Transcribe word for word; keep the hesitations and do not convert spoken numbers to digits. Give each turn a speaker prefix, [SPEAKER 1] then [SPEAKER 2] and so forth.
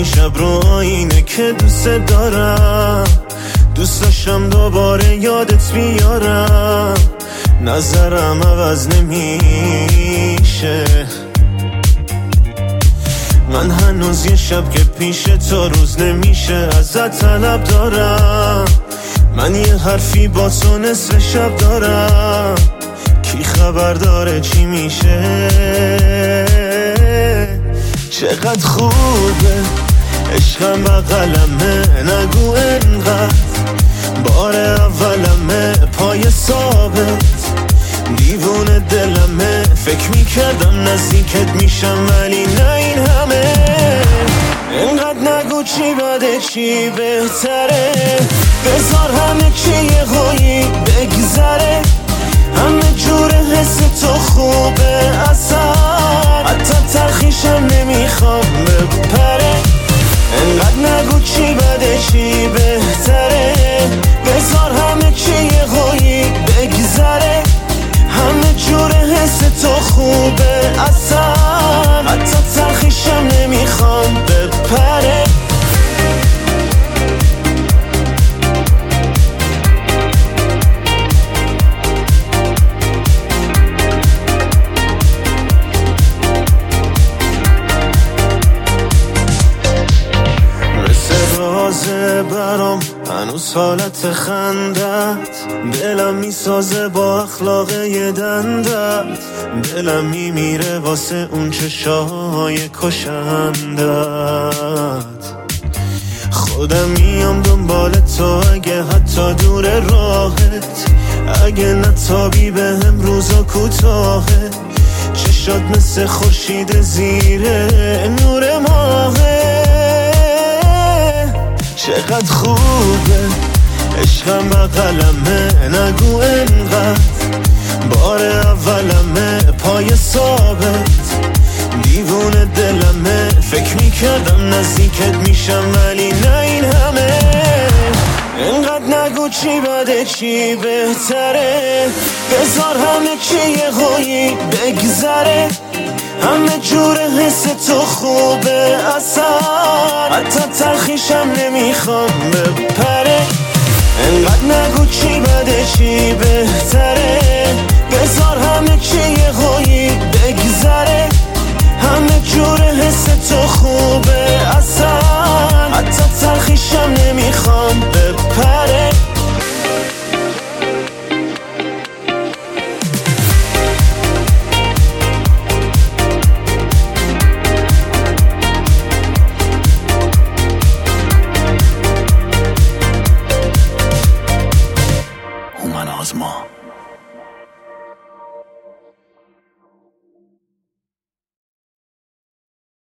[SPEAKER 1] این شب رو آینه که دوست دارم، دوست داشتم دوباره یادت بیارم، نظرم عوض نمیشه. من هنوز یه شب که پیش تو روز نمیشه ازت طلب دارم. من یه حرفی با تو نصف شب دارم، کی خبر داره چی میشه؟ چقدر خوبه عشقم بغلمه، نگو انقدر بار اولمه، پای ثابت دیوونه دلمه. فکر میکردم نزدیکت میشم ولی نه این همه. انقدر نگو چی بده چی بهتره، بذار همه چی یه غویی بگذره. همه جور حس تو خوبه اصلا، حتی تلخیشم نمیخوام بپره. انقدر نگو چی بده چی بهتره، بذار همه چی یه غویی بگذره. همه جور حس تو خوبه اصلا، حتی تلخیشم نمیخوام بپره. برام هنوز حالت خندت، دلم میسازه با اخلاق یه دندت. دلم میمیره واسه اون چشای کشندت. خودم میام دنبال تو اگه حتی دور راهت، اگه نتابی به هم روزا کوتاهه. چشات مثل خورشید زیره نور ماهه. چقدر خوبه عشقم بغلمه، نگو انقدر بار اولمه، پای ثابت دیوونه دلمه. فکر میکردم نزدیکت میشم ولی نه این همه. انقدر نگو چی بده چی بهتره، بذار همه چی یه غویی بگذره. همه جور حس تو خوبه اصلا، حتی تلخیشم نمیخوام بپره. انقدر نگو چی بده چی بهتره،